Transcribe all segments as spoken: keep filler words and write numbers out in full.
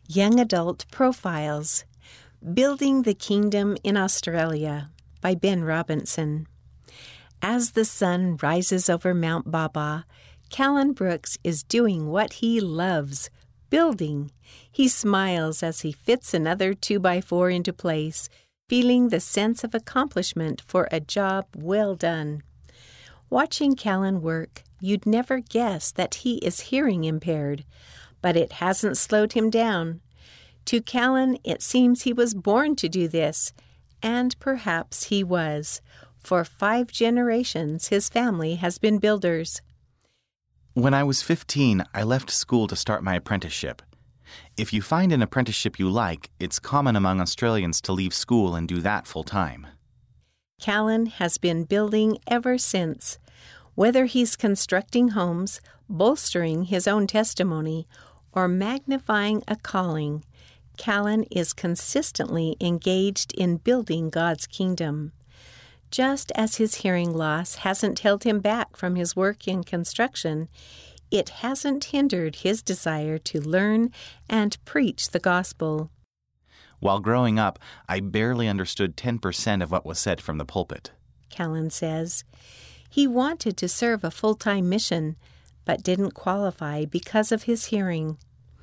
Young Adult Profiles, Building the Kingdom in Australia by Ben Robinson. As the sun rises over Mount Baba, Callan Brooks is doing what he loves, building. He smiles as he fits another two by four into place, feeling the sense of accomplishment for a job well done. Watching Callan work, you'd never guess that he is hearing impaired, but it hasn't slowed him down. To Callan, it seems he was born to do this, and perhaps he was. For five generations, his family has been builders. When I was fifteen, I left school to start my apprenticeship. If you find an apprenticeship you like, it's common among Australians to leave school and do that full-time. Callan has been building ever since. Whether he's constructing homes, bolstering his own testimony, or magnifying a calling, Callan is consistently engaged in building God's kingdom. Just as his hearing loss hasn't held him back from his work in construction, it hasn't hindered his desire to learn and preach the gospel. While growing up, I barely understood ten percent of what was said from the pulpit. Callan says he wanted to serve a full-time mission, but didn't qualify because of his hearing.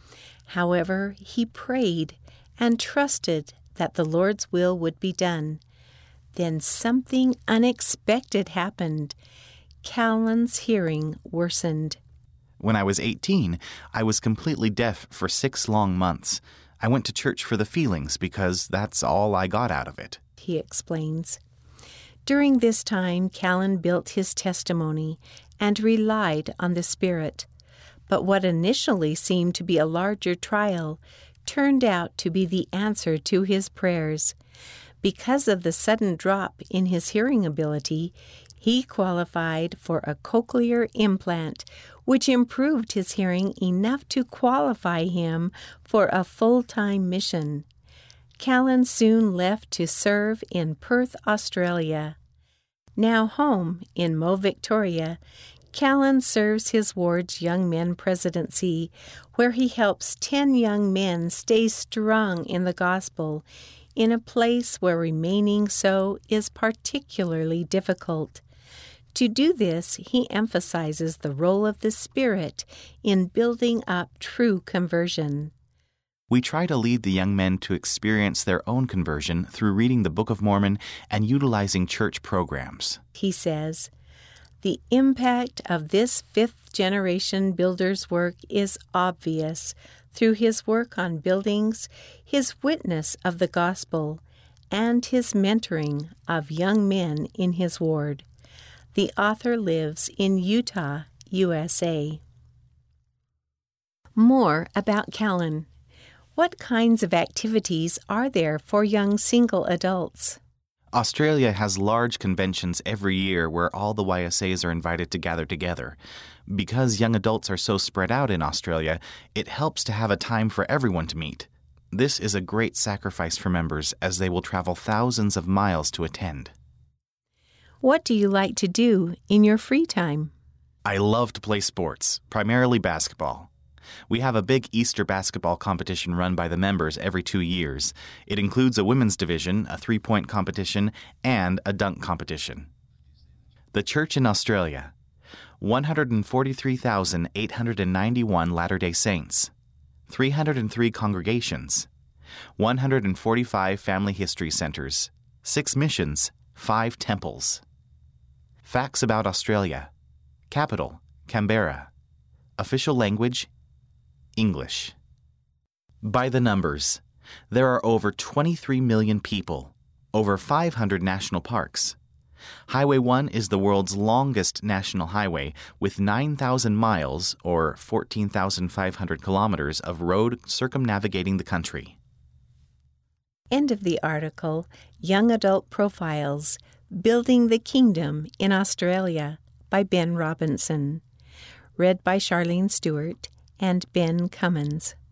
However, he prayed and trusted that the Lord's will would be done. Then something unexpected happened. Callan's hearing worsened. When I was eighteen, I was completely deaf for six long months. I went to church for the feelings because that's all I got out of it, he explains. During this time, Callan built his testimony and relied on the Spirit. But what initially seemed to be a larger trial turned out to be the answer to his prayers. Because of the sudden drop in his hearing ability, he qualified for a cochlear implant, which improved his hearing enough to qualify him for a full-time mission. Callan soon left to serve in Perth, Australia. Now home in Mo, Victoria, Callan serves his ward's Young Men Presidency, where he helps ten young men stay strong in the gospel in a place where remaining so is particularly difficult. To do this, he emphasizes the role of the Spirit in building up true conversion. We try to lead the young men to experience their own conversion through reading the Book of Mormon and utilizing church programs. He says, the impact of this fifth-generation builder's work is obvious through his work on buildings, his witness of the gospel, and his mentoring of young men in his ward. The author lives in Utah, U S A. More about Callan. What kinds of activities are there for young single adults? Australia has large conventions every year where all the Y S As are invited to gather together. Because young adults are so spread out in Australia, it helps to have a time for everyone to meet. This is a great sacrifice for members as they will travel thousands of miles to attend. What do you like to do in your free time? I love to play sports, primarily basketball. We have a big Easter basketball competition run by the members every two years. It includes a women's division, a three-point competition, and a dunk competition. The Church in Australia: one hundred forty-three thousand eight hundred ninety-one Latter-day Saints, three hundred three congregations, one hundred forty-five family history centers, six missions, five temples. Facts about Australia: Capital, Canberra. Official language, English. By the numbers, there are over twenty-three million people, over five hundred national parks. Highway one is the world's longest national highway with nine thousand miles, or fourteen thousand five hundred kilometers, of road circumnavigating the country. End of the article, Young Adult Profiles, Building the Kingdom in Australia by Ben Robinson. Read by Charlene Stewart and Ben Cummins.